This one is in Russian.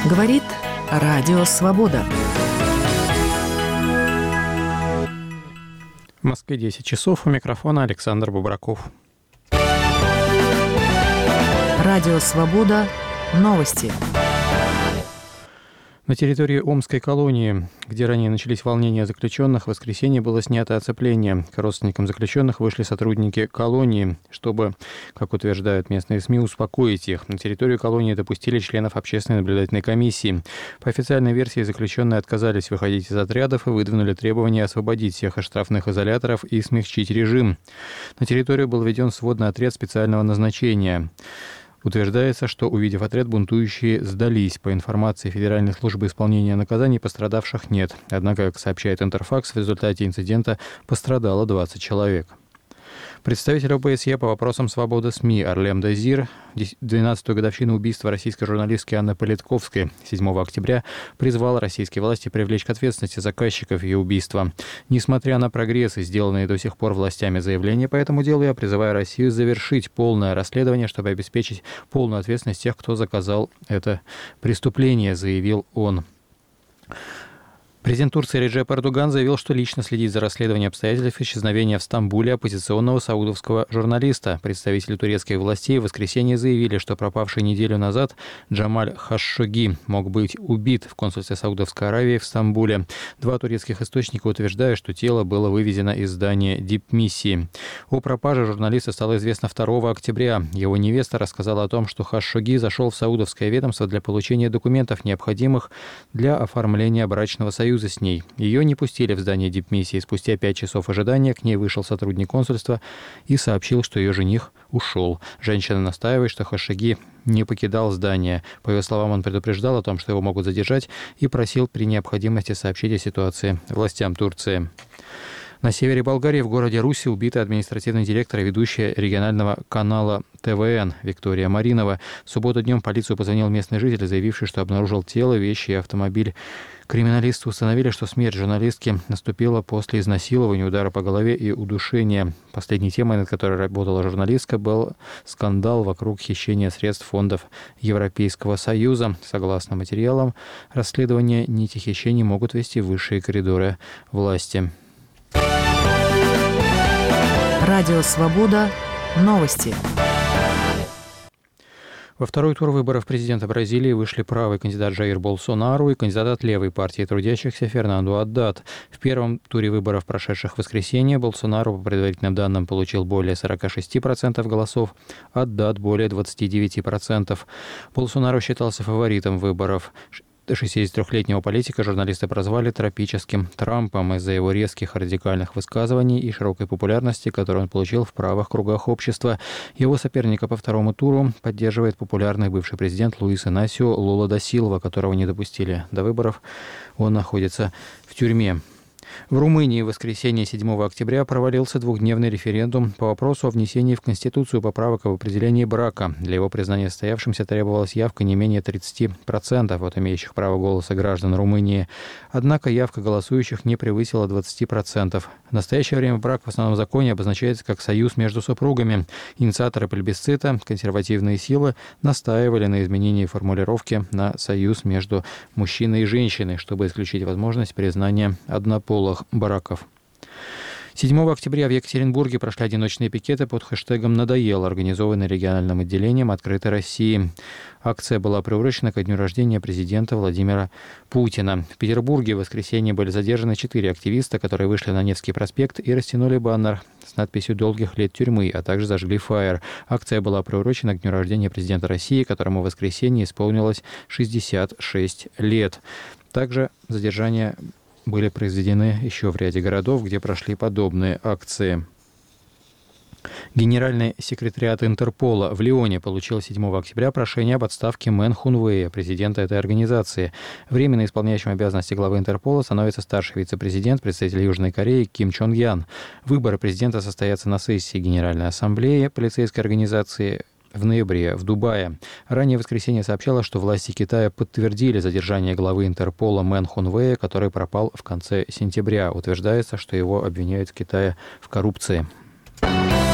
Говорит Радио Свобода. В Москве 10 часов. У микрофона Александр Бубраков. Радио Свобода. Новости. На территории Омской колонии, где ранее начались волнения заключенных, в воскресенье было снято оцепление. К родственникам заключенных вышли сотрудники колонии, чтобы, как утверждают местные СМИ, успокоить их. На территорию колонии допустили членов общественной наблюдательной комиссии. По официальной версии, заключенные отказались выходить из отрядов и выдвинули требование освободить всех из штрафных изоляторов и смягчить режим. На территорию был введен сводный отряд специального назначения. Утверждается, что, увидев отряд, бунтующие сдались. По информации Федеральной службы исполнения наказаний, пострадавших нет. Однако, как сообщает Интерфакс, в результате инцидента пострадало 20 человек. Представитель ОБСЕ по вопросам свободы СМИ Арлем Дезир 12-ю годовщину убийства российской журналистки Анны Политковской 7 октября призвал российские власти привлечь к ответственности заказчиков ее убийства. Несмотря на прогрессы, сделанные до сих пор властями заявления по этому делу, я призываю Россию завершить полное расследование, чтобы обеспечить полную ответственность тех, кто заказал это преступление, заявил он. Президент Турции Реджеп Эрдоган заявил, что лично следит за расследованием обстоятельств исчезновения в Стамбуле оппозиционного саудовского журналиста. Представители турецких властей в воскресенье заявили, что пропавший неделю назад Джамаль Хашогги мог быть убит в консульстве Саудовской Аравии в Стамбуле. Два турецких источника утверждают, что тело было вывезено из здания дипмиссии. О пропаже журналиста стало известно 2 октября. Его невеста рассказала о том, что Хашогги зашел в саудовское ведомство для получения документов, необходимых для оформления брачного союза с ней. Ее не пустили в здание дипмиссии. Спустя 5 часов ожидания к ней вышел сотрудник консульства и сообщил, что ее жених ушел. Женщина настаивает, что Хашогги не покидал здание. По ее словам, он предупреждал о том, что его могут задержать, и просил при необходимости сообщить о ситуации властям Турции. На севере Болгарии, в городе Руси, убита административный директор и ведущая регионального канала ТВН Виктория Маринова. В субботу днем полицию позвонил местный житель, заявивший, что обнаружил тело, вещи и автомобиль. Криминалисты установили, что смерть журналистки наступила после изнасилования, удара по голове и удушения. Последней темой, над которой работала журналистка, был скандал вокруг хищения средств фондов Европейского Союза. Согласно материалам расследования, нити хищений могут вести в высшие коридоры власти. Радио Свобода. Новости. Во второй тур выборов президента Бразилии вышли правый кандидат Жаир Болсонару и кандидат от левой партии трудящихся Фернандо Аддад. В первом туре выборов, прошедших в воскресенье, Болсонару по предварительным данным получил более 46% голосов, Аддад более 29%. Болсонару считался фаворитом выборов. 63-летнего политика журналисты прозвали тропическим Трампом из-за его резких радикальных высказываний и широкой популярности, которую он получил в правых кругах общества. Его соперника по второму туру поддерживает популярный бывший президент Луис Инасио Лула да Силва, которого не допустили до выборов. Он находится в тюрьме. В Румынии в воскресенье 7 октября провалился двухдневный референдум по вопросу о внесении в Конституцию поправок об определении брака. Для его признания состоявшимся требовалась явка не менее 30% от имеющих право голоса граждан Румынии. Однако явка голосующих не превысила 20%. В настоящее время брак в основном законе обозначается как союз между супругами. Инициаторы плебисцита, консервативные силы, настаивали на изменении формулировки на союз между мужчиной и женщиной, чтобы исключить возможность признания однополых браков. 7 октября в Екатеринбурге прошли одиночные пикеты под хэштегом «Надоело», организованные региональным отделением «Открытой России». Акция была приурочена ко дню рождения президента Владимира Путина. В Петербурге в воскресенье были задержаны 4 активиста, которые вышли на Невский проспект и растянули баннер с надписью «Долгих лет тюрьмы», а также зажгли фаер. Акция была приурочена к дню рождения президента России, которому в воскресенье исполнилось 66 лет. Также задержания были произведены еще в ряде городов, где прошли подобные акции. Генеральный секретариат Интерпола в Лионе получил 7 октября прошение об отставке Мэн Хунвэя, президента этой организации. Временно исполняющим обязанности главы Интерпола становится старший вице-президент, представитель Южной Кореи Ким Чон Ян. Выборы президента состоятся на сессии Генеральной ассамблеи полицейской организации в ноябре в Дубае. Ранее в воскресенье сообщалось, что власти Китая подтвердили задержание главы Интерпола Мэн Хунвэя, который пропал в конце сентября. Утверждается, что его обвиняют в Китае в коррупции.